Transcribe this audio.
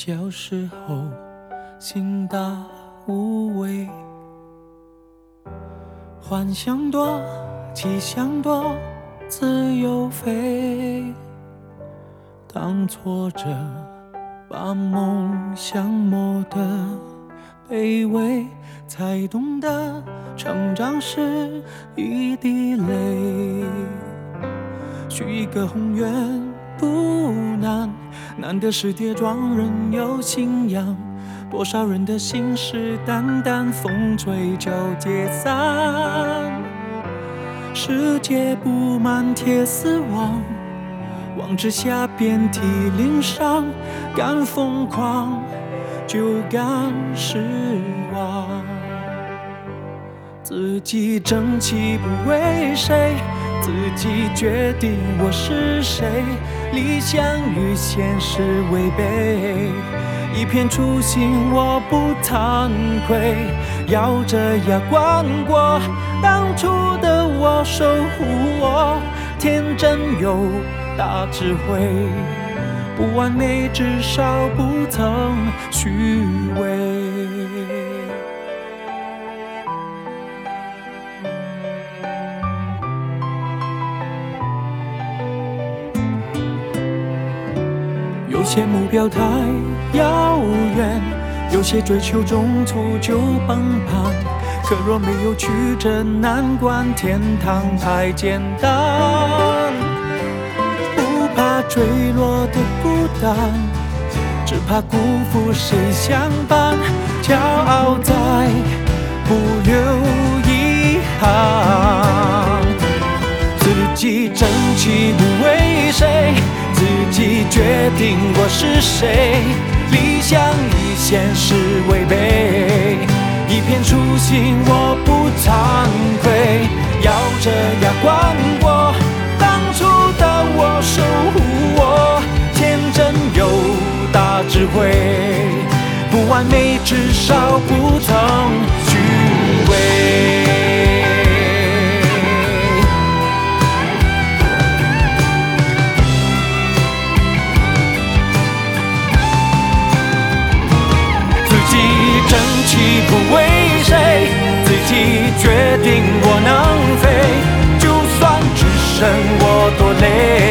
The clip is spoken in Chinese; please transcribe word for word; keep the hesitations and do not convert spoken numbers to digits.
小时候心大无畏，幻想多，气象多，自由飞。当挫折把梦想磨得卑微，才懂得成长是一滴泪。许一个宏愿不难，难的是跌撞人有信仰。多少人的心事淡淡，风吹就解散。世界布满铁丝网，网之下遍体鳞伤。敢疯狂就敢失望，自己争气不为谁，自己决定我是谁。理想与现实违背，一片初心我不惭愧。咬着牙关过当初的我，守护我天真有大智慧。不完美至少不曾虚伪。有些目标太遥远，有些追求中途就崩盘。可若没有曲折难关，天堂太简单。不怕坠落的孤单，只怕辜负谁相伴。骄傲在不留遗憾，自己争气不为谁，自己决定我是谁。理想与现实违背，一片初心我不惭愧。咬着牙关过当初的我，守护我天真有大智慧。不完美至少不曾虚伪。争气不为谁，自己决定我能飞。就算只剩我多累，